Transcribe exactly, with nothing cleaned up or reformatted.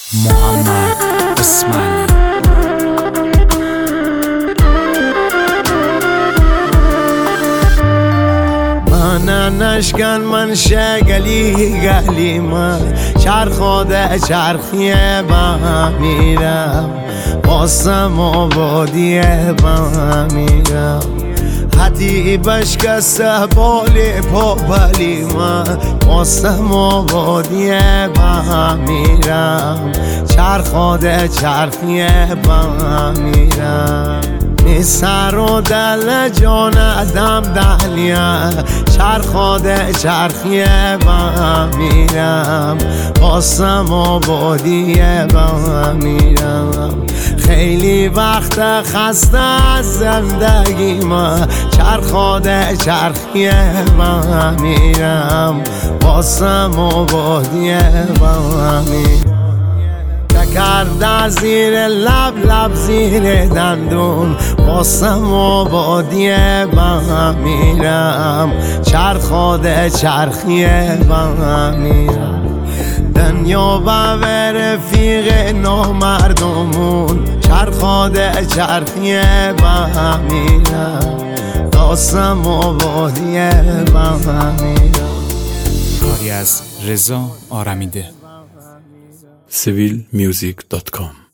محمد اسماعیلی. من نشکن من شگلی گلی من چرخاده چرخیه با میرم باسم آبادیه با میرم حتی بشکسته بالی پا بلی من باسم آبادیه با میرم چرخاده چرخیه با میرم سر و دل جان ادم دهلیه چرخاده چرخیه با میرم باسم آبادیه با میرم خیلی وقت خسته از زندگی ما چرخاده چرخیه با میرم باسم آبادیه با میرم کرده زیر لب لب زیر دندون باسم آبادیه با میرم چرخاده چرخیه با میرم دنیا و رفیق نامردمون چرخاده چرخیه با میرم باسم آبادیه با میرم. کاری از رضا آرمیده. سویل میوزیک دات کام